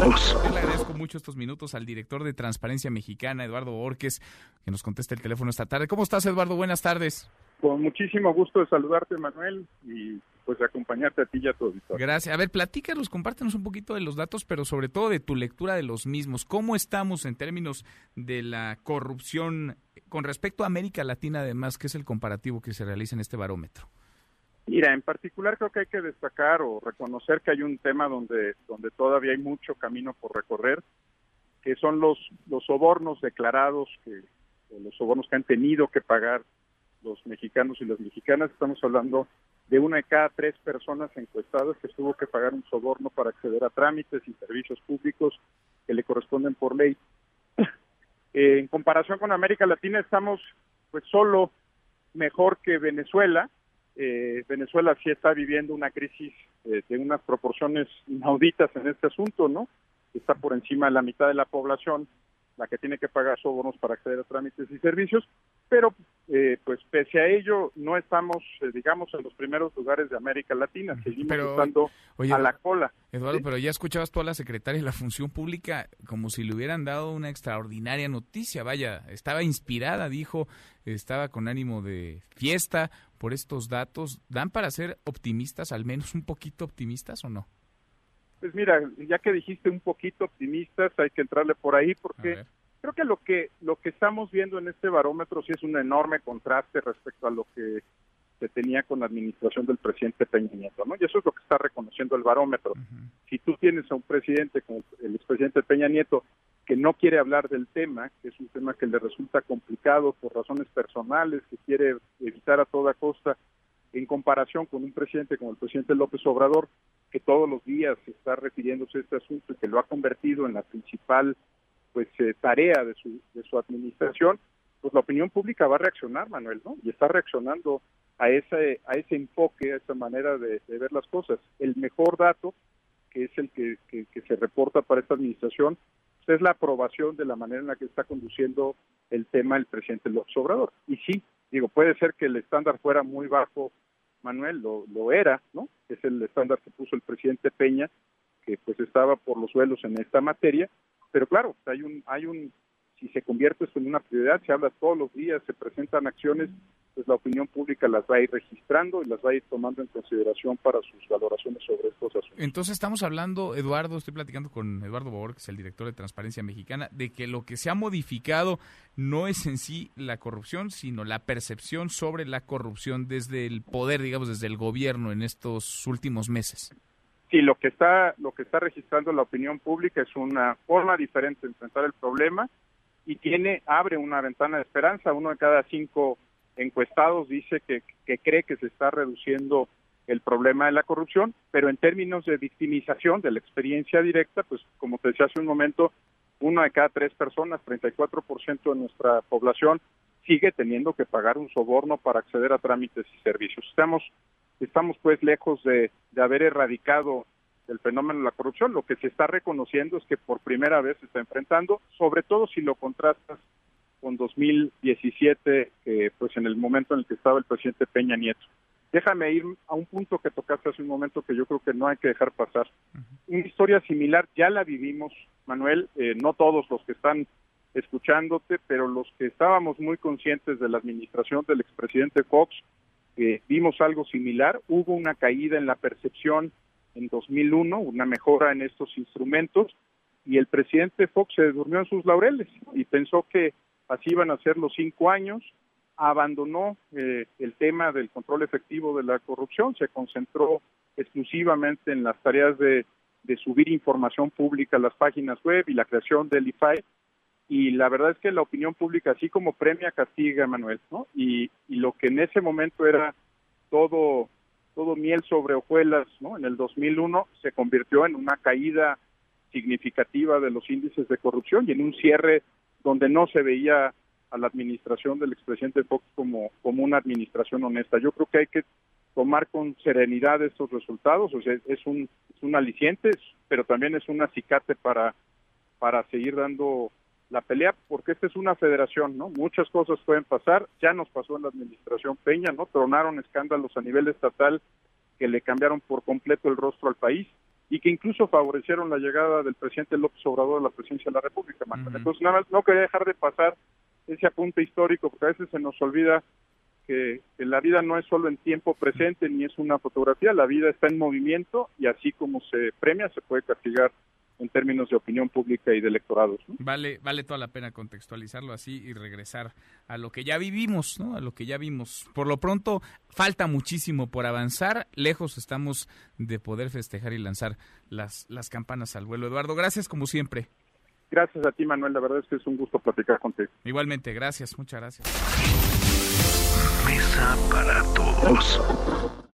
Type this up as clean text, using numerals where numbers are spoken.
todos. Yo le agradezco mucho estos minutos al director de Transparencia Mexicana, Eduardo Bohórquez, que nos contesta el teléfono esta tarde. ¿Cómo estás, Eduardo? Buenas tardes. Con muchísimo gusto de saludarte, Manuel, y pues acompañarte a ti y a tu auditorio. Gracias. A ver, platícanos, compártenos un poquito de los datos, pero sobre todo de tu lectura de los mismos. ¿Cómo estamos en términos de la corrupción con respecto a América Latina, además, que es el comparativo que se realiza en este barómetro? Mira, en particular creo que hay que destacar o reconocer que hay un tema donde todavía hay mucho camino por recorrer, que son los sobornos declarados, los sobornos que han tenido que pagar los mexicanos y las mexicanas. Estamos hablando de 1 de cada 3 personas encuestadas que tuvo que pagar un soborno para acceder a trámites y servicios públicos que le corresponden por ley. En comparación con América Latina estamos pues solo mejor que Venezuela. Venezuela sí está viviendo una crisis de unas proporciones inauditas en este asunto, ¿no? Está por encima de la mitad de la población la que tiene que pagar sobornos para acceder a trámites y servicios, pero pues pese a ello no estamos, digamos, en los primeros lugares de América Latina, seguimos estando a la cola. Eduardo, ¿sí? Pero ya escuchabas tú a la secretaria de la Función Pública como si le hubieran dado una extraordinaria noticia, vaya, estaba inspirada, dijo, estaba con ánimo de fiesta por estos datos. ¿Dan para ser optimistas, al menos un poquito optimistas o no? Pues mira, ya que dijiste un poquito optimistas, hay que entrarle por ahí porque creo que lo que estamos viendo en este barómetro sí es un enorme contraste respecto a lo que se tenía con la administración del presidente Peña Nieto, ¿no? Y eso es lo que está reconociendo el barómetro. Si tú tienes a un presidente como el expresidente Peña Nieto que no quiere hablar del tema, que es un tema que le resulta complicado por razones personales, que quiere evitar a toda costa, en comparación con un presidente como el presidente López Obrador, que todos los días está refiriéndose a este asunto y que lo ha convertido en la principal tarea de su administración, pues la opinión pública va a reaccionar, Manuel, ¿no? Y está reaccionando a ese enfoque, a esa manera de ver las cosas. El mejor dato, que es el que se reporta para esta administración, pues es la aprobación de la manera en la que está conduciendo el tema el presidente López Obrador. Y sí, digo, puede ser que el estándar fuera muy bajo, Manuel, lo era, ¿no? Es el estándar que puso el presidente Peña, que pues estaba por los suelos en esta materia, pero claro, si se convierte esto en una prioridad, se habla todos los días, se presentan acciones, pues la opinión pública las va a ir registrando y las va a ir tomando en consideración para sus valoraciones sobre estos asuntos. Entonces estamos hablando, Eduardo, estoy platicando con Eduardo Bohórquez, que es el director de Transparencia Mexicana, de que lo que se ha modificado no es en sí la corrupción, sino la percepción sobre la corrupción desde el poder, digamos, desde el gobierno en estos últimos meses. Sí, lo que está registrando la opinión pública es una forma diferente de enfrentar el problema y abre una ventana de esperanza. 1 de cada 5 encuestados dice que cree que se está reduciendo el problema de la corrupción, pero en términos de victimización de la experiencia directa, pues como te decía hace un momento, 1 de cada 3 personas, 34% de nuestra población, sigue teniendo que pagar un soborno para acceder a trámites y servicios. Estamos pues lejos de haber erradicado el fenómeno de la corrupción. Lo que se está reconociendo es que por primera vez se está enfrentando, sobre todo si lo contrastas con 2017, pues en el momento en el que estaba el presidente Peña Nieto. Déjame ir a un punto que tocaste hace un momento que yo creo que no hay que dejar pasar. Una historia similar ya la vivimos, Manuel, no todos los que están escuchándote, pero los que estábamos muy conscientes de la administración del expresidente Fox, vimos algo similar. Hubo una caída en la percepción en 2001, una mejora en estos instrumentos, y el presidente Fox se durmió en sus laureles y pensó que así iban a ser los 5 años, abandonó el tema del control efectivo de la corrupción, se concentró exclusivamente en las tareas de subir información pública a las páginas web y la creación del IFAI, y la verdad es que la opinión pública, así como premia, castiga, Manuel, ¿no? Y lo que en ese momento era todo miel sobre hojuelas, ¿no? En el 2001 se convirtió en una caída significativa de los índices de corrupción y en un cierre donde no se veía a la administración del expresidente Fox como una administración honesta. Yo creo que hay que tomar con serenidad estos resultados, o sea, es un aliciente, pero también es un acicate para seguir dando la pelea, porque esta es una federación, ¿no? Muchas cosas pueden pasar, ya nos pasó en la administración Peña, ¿no? Tronaron escándalos a nivel estatal que le cambiaron por completo el rostro al país, y que incluso favorecieron la llegada del presidente López Obrador a la presidencia de la República, Manuel. Entonces, nada más no quería dejar de pasar ese apunte histórico, porque a veces se nos olvida que la vida no es solo en tiempo presente ni es una fotografía, la vida está en movimiento y así como se premia, se puede castigar en términos de opinión pública y de electorados, ¿no? Vale toda la pena contextualizarlo así y regresar a lo que ya vivimos, ¿no? A lo que ya vimos. Por lo pronto, falta muchísimo por avanzar. Lejos estamos de poder festejar y lanzar las campanas al vuelo. Eduardo, gracias como siempre. Gracias a ti, Manuel. La verdad es que es un gusto platicar contigo. Igualmente, gracias. Muchas gracias. Mesa para todos.